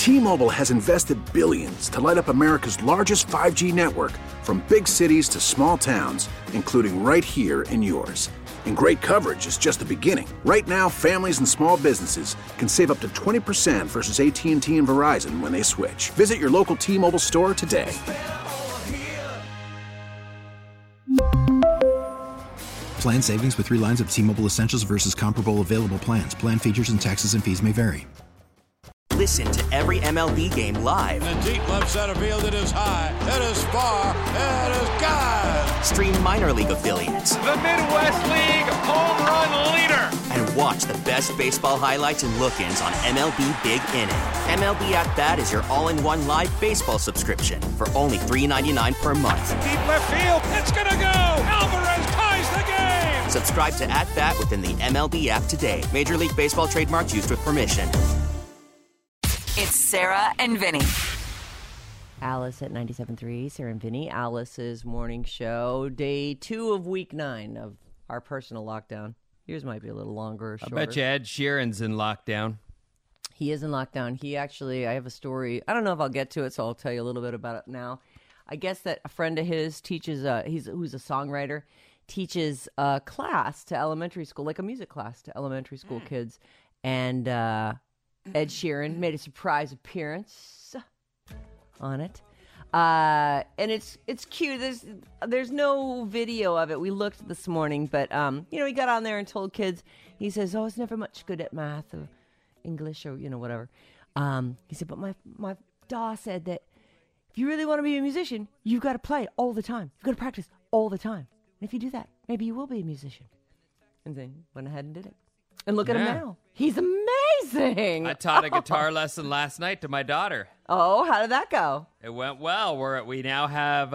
T-Mobile has invested billions to light up America's largest 5G network, from big cities to small towns, including right here in yours. And great coverage is just the beginning. Right now, families and small businesses can save up to 20% versus AT&T and Verizon when they switch. Visit your local T-Mobile store today. Plan savings with 3 lines of T-Mobile Essentials versus comparable available plans. Plan features and taxes and fees may vary. Listen to every MLB game live. In the deep left center field, it is high, it is far, it is gone. Stream minor league affiliates. The Midwest League home run leader. And watch the best baseball highlights and look-ins on MLB Big Inning. MLB At Bat is your all-in-one live baseball subscription for only $3.99 per month. Deep left field, it's gonna go. Alvarez ties the game. Subscribe to At Bat within the MLB app today. Major League Baseball trademarks used with permission. It's Sarah and Vinny. Alice at 97.3, Sarah and Vinny, Alice's morning show, day 2 of week 9 of our personal lockdown. Yours might be a little longer or shorter. I bet you Ed Sheeran's in lockdown. He is in lockdown. He actually, I have a story. I don't know if I'll get to it, so I'll tell you a little bit about it now. I guess that a friend of his teaches, who's a songwriter, teaches a class to elementary school, like a music class to elementary school kids. And Ed Sheeran made a surprise appearance on it. And it's cute. There's no video of it. We looked this morning, but he got on there and told kids, he says, "Oh, I was never much good at math or English or whatever." He said, "But my da said that if you really want to be a musician, you've got to play all the time. You've got to practice all the time. And if you do that, maybe you will be a musician." And then went ahead and did it. And look at him now. He's amazing. I taught a guitar lesson last night to my daughter. Oh, how did that go? It went well. We now have,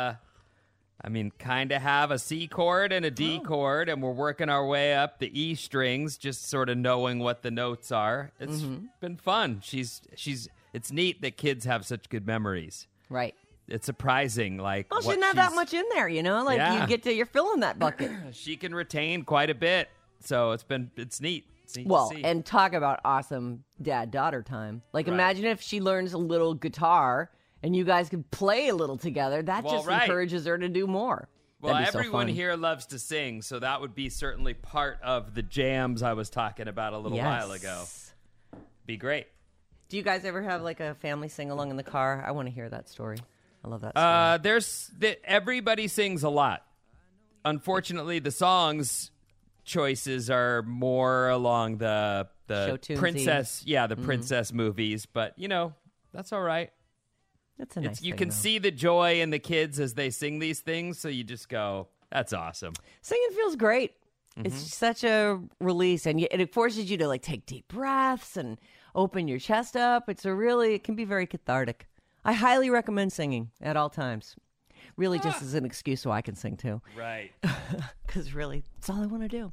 kind of have a C chord and a D chord, and we're working our way up the E strings, just sort of knowing what the notes are. It's been fun. It's neat that kids have such good memories. Right. It's surprising, like. Well, she didn't have that much in there, you're filling that bucket. She can retain quite a bit, so it's neat. Well, and talk about awesome dad-daughter time. Like, imagine if she learns a little guitar and you guys could play a little together. That encourages her to do more. Well, everyone here loves to sing, so that would be certainly part of the jams I was talking about a little while ago. Be great. Do you guys ever have, like, a family sing-along in the car? I want to hear that story. I love that story. Everybody sings a lot. Unfortunately, the songs choices are more along the princess, princess movies, but that's all right. That's a nice thing. You can see the joy in the kids as they sing these things, so you just go, that's awesome. Singing feels great. It's such a release, and it forces you to like take deep breaths and open your chest up. It can be very cathartic. I highly recommend singing at all times. Really just as an excuse so I can sing too. Right. Because really, it's all I want to do.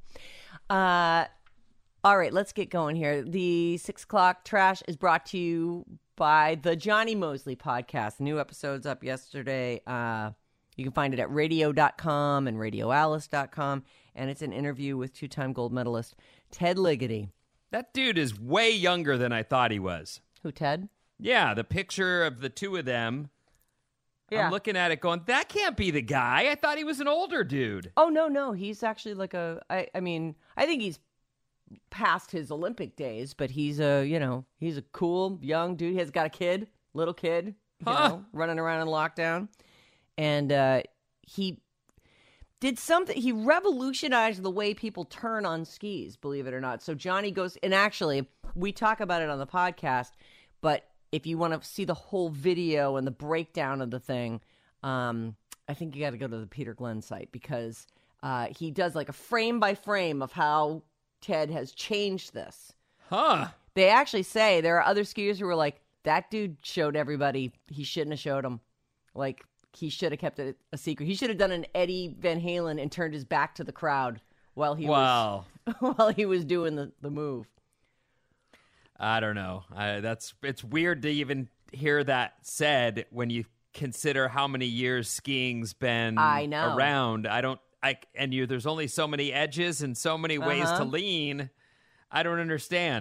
All right, let's get going here. The 6 o'clock trash is brought to you by the Johnny Mosley podcast. New episodes up yesterday. You can find it at radio.com and radioalice.com. And it's an interview with 2-time gold medalist Ted Ligety. That dude is way younger than I thought he was. Who, Ted? Yeah, the picture of the two of them. Yeah. I'm looking at it going, that can't be the guy. I thought he was an older dude. Oh, no. He's actually like I think he's past his Olympic days, but he's a cool young dude. He's got a little kid, running around in lockdown. And he did something. He revolutionized the way people turn on skis, believe it or not. So Johnny goes, and actually, we talk about it on the podcast, but if you want to see the whole video and the breakdown of the thing, I think you got to go to the Peter Glenn site because he does like a frame by frame of how Ted has changed this. They actually say there are other skiers who were like, that dude showed everybody. He shouldn't have showed them. Like, he should have kept it a secret. He should have done an Eddie Van Halen and turned his back to the crowd while he was doing the move. I don't know. It's weird to even hear that said when you consider how many years skiing's been around. There's only so many edges and so many ways to lean. I don't understand.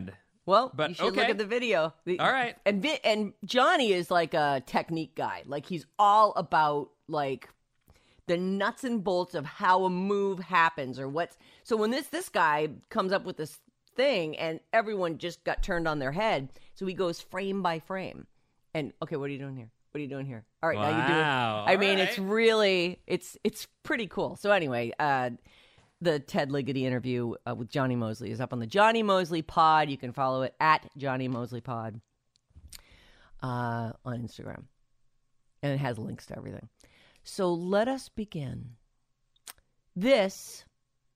Well, but you should look at the video. All right. And Johnny is like a technique guy. Like, he's all about, like, the nuts and bolts of how a move happens or what's... So when this guy comes up with this thing and everyone just got turned on their head, so he goes frame by frame. And, okay, what are you doing here? What are you doing here? All right, now you do it. I mean, it's really... It's pretty cool. So anyway, the Ted Ligety interview with Johnny Mosley is up on the Johnny Mosley Pod. You can follow it at Johnny Mosley Pod on Instagram. And it has links to everything. So let us begin. This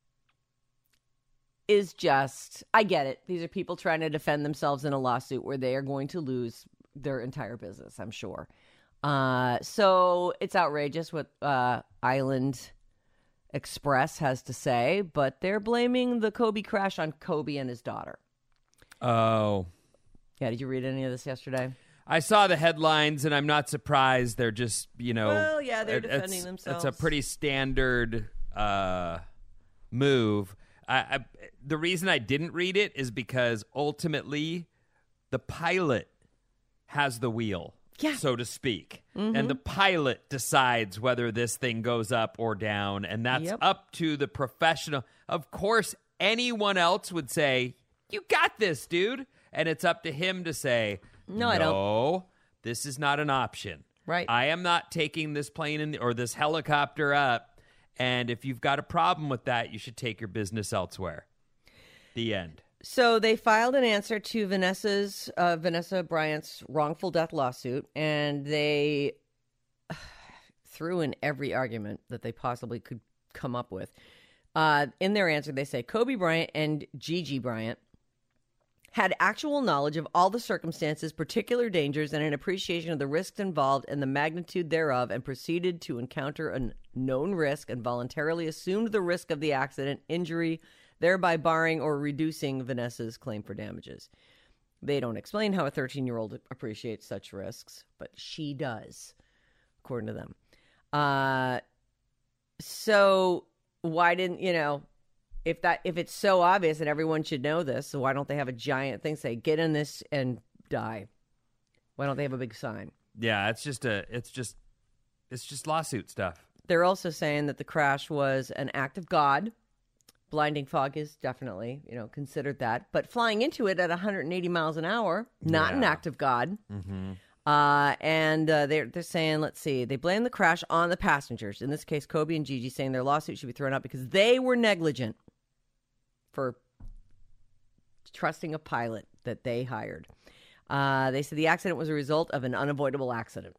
is just, I get it. These are people trying to defend themselves in a lawsuit where they are going to lose their entire business, I'm sure. So it's outrageous what Island Express has to say, but they're blaming the Kobe crash on Kobe and his daughter. Oh. Yeah, did you read any of this yesterday? I saw the headlines, and I'm not surprised. They're just, Well, yeah, they're defending themselves. It's a pretty standard move. The reason I didn't read it is because ultimately the pilot has the wheel, so to speak. Mm-hmm. And the pilot decides whether this thing goes up or down, and that's up to the professional. Of course, anyone else would say, you got this, dude. And it's up to him to say... No, I don't. This is not an option. Right. I am not taking this plane or this helicopter up. And if you've got a problem with that, you should take your business elsewhere. The end. So they filed an answer to Vanessa Bryant's wrongful death lawsuit, and they threw in every argument that they possibly could come up with. In their answer, they say Kobe Bryant and Gigi Bryant had actual knowledge of all the circumstances, particular dangers, and an appreciation of the risks involved and the magnitude thereof, and proceeded to encounter a known risk and voluntarily assumed the risk of the accident, injury, thereby barring or reducing Vanessa's claim for damages. They don't explain how a 13-year-old appreciates such risks, but she does, according to them. So why didn't, if it's so obvious and everyone should know this, so why don't they have a giant thing say, get in this and die? Why don't they have a big sign? Yeah, it's just lawsuit stuff. They're also saying that the crash was an act of God. Blinding fog is definitely, considered that. But flying into it at 180 miles an hour, not an act of God. Mm-hmm. And they're saying, let's see, they blame the crash on the passengers. In this case, Kobe and Gigi, saying their lawsuit should be thrown out because they were negligent for trusting a pilot that they hired. They said the accident was a result of an unavoidable accident.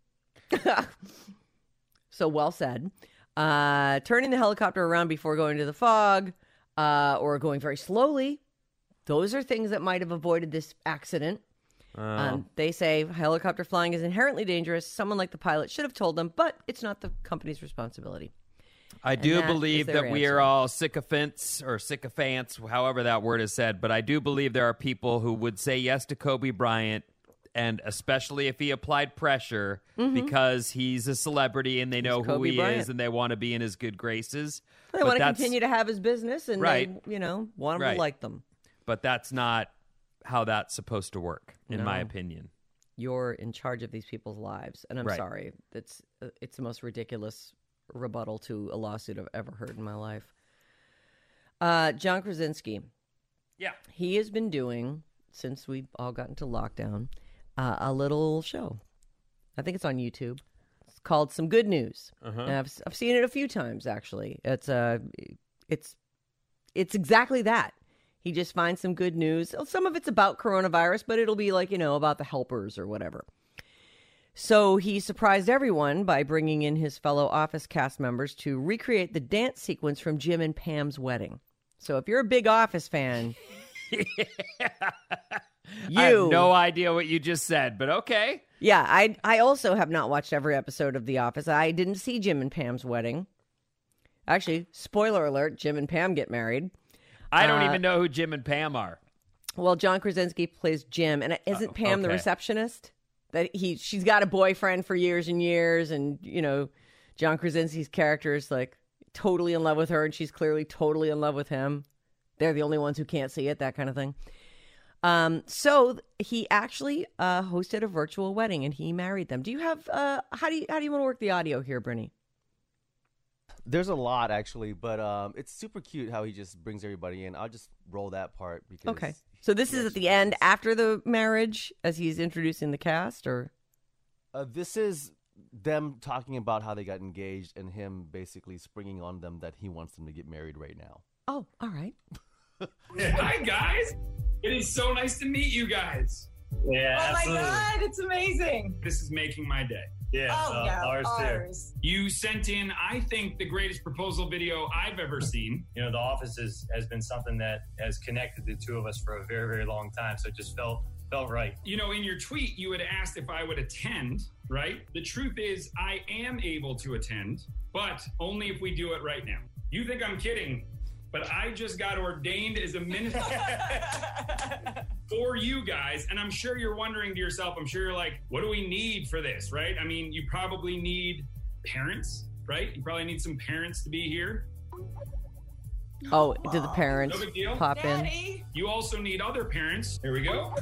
So well said. Turning the helicopter around before going to the fog, or going very slowly, those are things that might have avoided this accident. They say helicopter flying is inherently dangerous. Someone like the pilot should have told them, but it's not the company's responsibility. I do believe that we are all sycophants, however that word is said, but I do believe there are people who would say yes to Kobe Bryant, and especially if he applied pressure, because he's a celebrity and they know who he is and they want to be in his good graces. They want to continue to have his business and they, want him to like them. But that's not how that's supposed to work, in my opinion. You're in charge of these people's lives, and I'm sorry. It's the most ridiculous rebuttal to a lawsuit I've ever heard in my life. John Krasinski. Yeah. He has been doing, since we all got into lockdown, a little show. I think it's on YouTube. It's called Some Good News. And I've seen it a few times, actually. It's exactly that. He just finds some good news. Some of it's about coronavirus, but it'll be like, about the helpers or whatever. So he surprised everyone by bringing in his fellow Office cast members to recreate the dance sequence from Jim and Pam's wedding. So if you're a big Office fan, I have no idea what you just said, but okay. Yeah, I also have not watched every episode of The Office. I didn't see Jim and Pam's wedding. Actually, spoiler alert, Jim and Pam get married. I don't even know who Jim and Pam are. Well, John Krasinski plays Jim, and isn't Pam the receptionist? That she's got a boyfriend for years and years, and John Krasinski's character is like totally in love with her, and she's clearly totally in love with him. They're the only ones who can't see it, that kind of thing. So he actually hosted a virtual wedding and he married them. Do you have how do you want to work the audio here, Brittany? There's a lot actually, but it's super cute how he just brings everybody in. I'll just roll that part because okay. So this is at the end after the marriage as he's introducing the cast, or this is them talking about how they got engaged and him basically springing on them that he wants them to get married right now. Oh, all right. Hi guys, it is so nice to meet you guys. Yeah, oh absolutely. my God, it's amazing. This is making my day. Yeah, ours too. You sent in, I think, the greatest proposal video I've ever seen. You know, The Office has been something that has connected the two of us for a very, very long time. So it just felt right. You know, in your tweet, you had asked if I would attend, right? The truth is, I am able to attend, but only if we do it right now. You think I'm kidding, but I just got ordained as a minister for you guys. And I'm sure you're wondering to yourself, I'm sure you're like, what do we need for this, right? I mean, you probably need parents, right? You probably need some parents to be here. Oh, did the parents pop Daddy. in? You also need other parents. Here we go.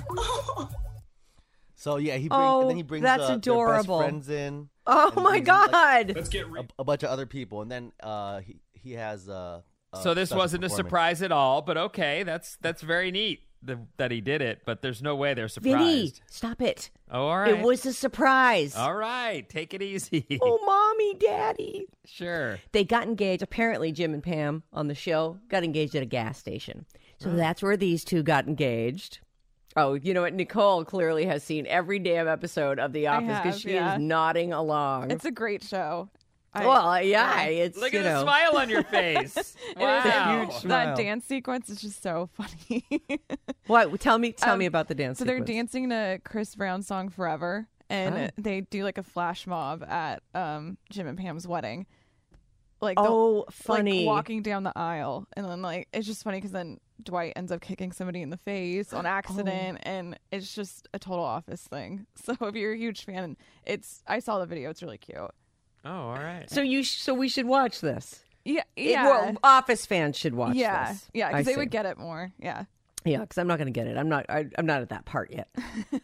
So yeah, he brings that's their adorable. best friends in. Oh my God! Let's get a bunch of other people, and then he has so this wasn't a surprise at all, but okay, that's very neat that he did it. But there's no way they're surprised. Vinny, stop it! Oh, all right, it was a surprise. All right, take it easy. Oh, mommy, daddy. Sure. They got engaged. Apparently, Jim and Pam on the show got engaged at a gas station. So that's where these two got engaged. Oh, you know what? Nicole clearly has seen every damn episode of The Office because she is nodding along. It's a great show. It's look at the smile on your face. Wow, that dance sequence is just so funny. What? Tell me about the dance. So they're dancing to Chris Brown's song "Forever," and they do like a flash mob at Jim and Pam's wedding. Like, funny, like walking down the aisle, and then like it's just funny because then Dwight ends up kicking somebody in the face on accident, and it's just a total Office thing. So if you're a huge fan, I saw the video; it's really cute. Oh, all right. So we should watch this. Yeah. Office fans should watch this. Yeah, because they would get it more. Yeah, because I'm not going to get it. I'm not at that part yet.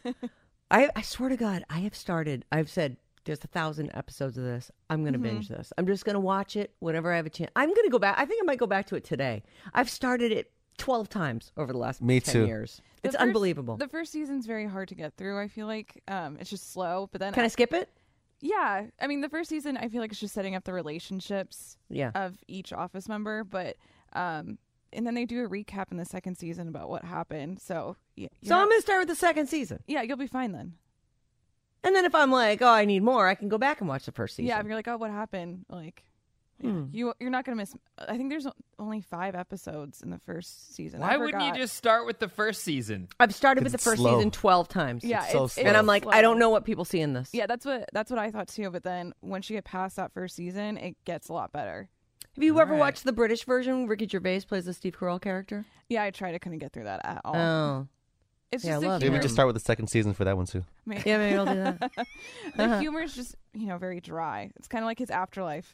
I swear to God, I've said there's 1,000 episodes of this. I'm going to binge this. I'm just going to watch it whenever I have a chance. I'm going to go back. I think I might go back to it today. I've started it 12 times over the last 10 years. It's unbelievable. The first season's very hard to get through. I feel like it's just slow. But then can I skip it? Yeah, I mean the first season I feel like it's just setting up the relationships of each Office member, but and then they do a recap in the second season about what happened. So I'm gonna start with the second season. Yeah, you'll be fine then. And then if I'm like, I need more, I can go back and watch the first season. Yeah, if you're like, what happened? Like, you're not gonna miss. I think there's only 5 episodes in the first season. Why wouldn't you just start with the first season? I've started with the first season 12 times. Yeah, it's so slow. And I'm like, I don't know what people see in this. Yeah, that's what I thought too. But then once you get past that first season, it gets a lot better. Have you ever watched the British version? Ricky Gervais plays the Steve Carell character. Yeah, I tried. I couldn't get through that at all. Oh. It's just the maybe just start with the second season for that one too. Yeah, maybe I'll do that. The humor is just very dry. It's kind of like his Afterlife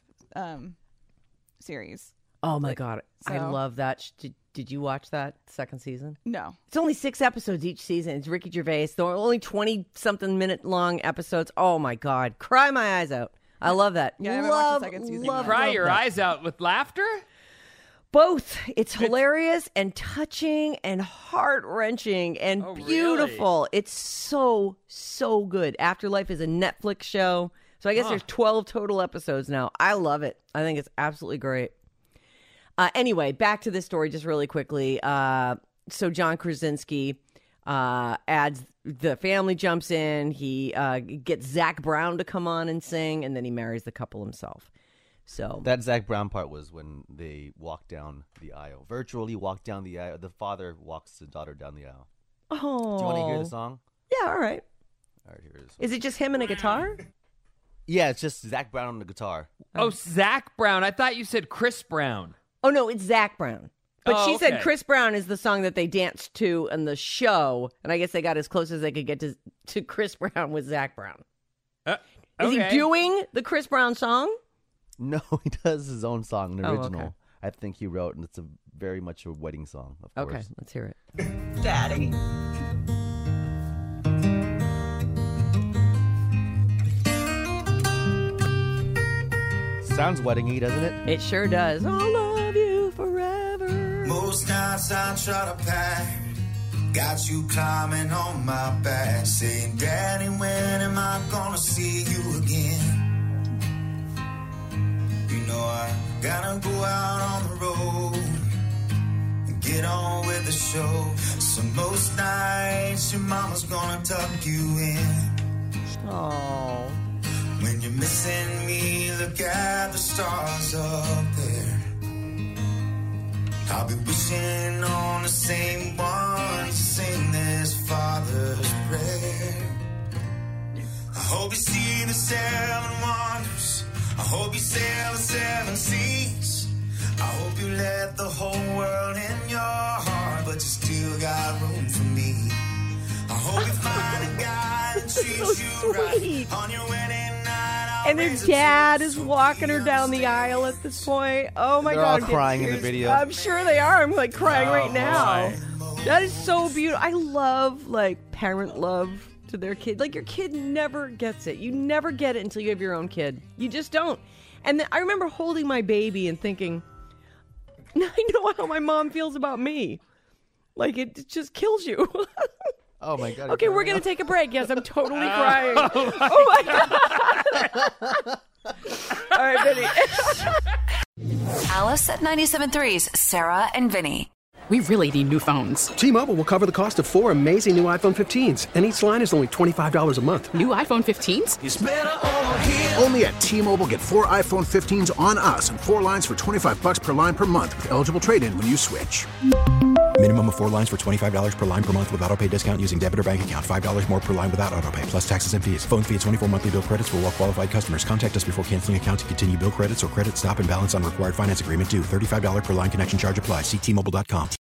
series. Oh my God, I love that. Did you watch that second season? No. It's only 6 episodes each season. It's Ricky Gervais. They're only 20-something minute long episodes. Oh my God, cry my eyes out. I love that. Yeah, I haven't watched the second season. Cry your eyes out with laughter? Both. It's hilarious and touching and heart-wrenching and beautiful. Really? It's so, so good. Afterlife is a Netflix show. So I guess there's 12 total episodes now. I love it. I think it's absolutely great. Anyway, back to this story just really quickly. So John Krasinski adds, the family jumps in. He gets Zach Brown to come on and sing, and then he marries the couple himself. So that Zach Brown part was when they walk down the aisle. Virtually walk down the aisle. The father walks the daughter down the aisle. Oh. Do you want to hear the song? Yeah, all right. All right, here it is. Is it just him and a guitar? Yeah, it's just Zach Brown on the guitar. Oh, Zach Brown. I thought you said Chris Brown. Oh, no, it's Zach Brown. But she said Chris Brown is the song that they danced to in the show, and I guess they got as close as they could get to Chris Brown with Zach Brown. Is he doing the Chris Brown song? No, he does his own song, the original. Okay. I think he wrote, and it's very much a wedding song, of course. Okay, let's hear it. Daddy. Sounds wedding-y, doesn't it? It sure does. I'll love you forever. Most nights I try to pack, got you climbing on my back, saying, Daddy, when am I gonna see you again? You know I gotta go out on the road and get on with the show. So most nights your mama's gonna tuck you in. Oh. When you're missing me, look at the stars up there. I'll be wishing on the same one to sing this Father's prayer. I hope you see the 7 wonders. I hope you sail the 7 seas. I hope you let the whole world in your heart, but you still got room for me. I hope you find a guy that treats you right on your wedding night. And her dad is walking her down the aisle at this point. Oh my God. They're all crying in the video. I'm sure they are. I'm like crying right now. That is so beautiful. I love like parent love to their kid. Like your kid never gets it. You never get it until you have your own kid. You just don't. And then I remember holding my baby and thinking, I know how my mom feels about me. Like it just kills you. Oh my God. Okay, we're going to take a break. Yes, I'm totally crying. Oh my God. All right, Vinny. Alice at 97.3's Sarah and Vinny. We really need new phones. T-Mobile will cover the cost of 4 amazing new iPhone 15s, and each line is only $25 a month. New iPhone 15s? It's better over here. Only at T-Mobile, get 4 iPhone 15s on us and 4 lines for $25 per line per month with eligible trade-in when you switch. Minimum of 4 lines for $25 per line per month with autopay discount using debit or bank account. $5 more per line without autopay, plus taxes and fees. Phone fee at 24 monthly bill credits for well-qualified customers. Contact us before canceling account to continue bill credits or credit stop and balance on required finance agreement due. $35 per line connection charge applies. See T-Mobile.com.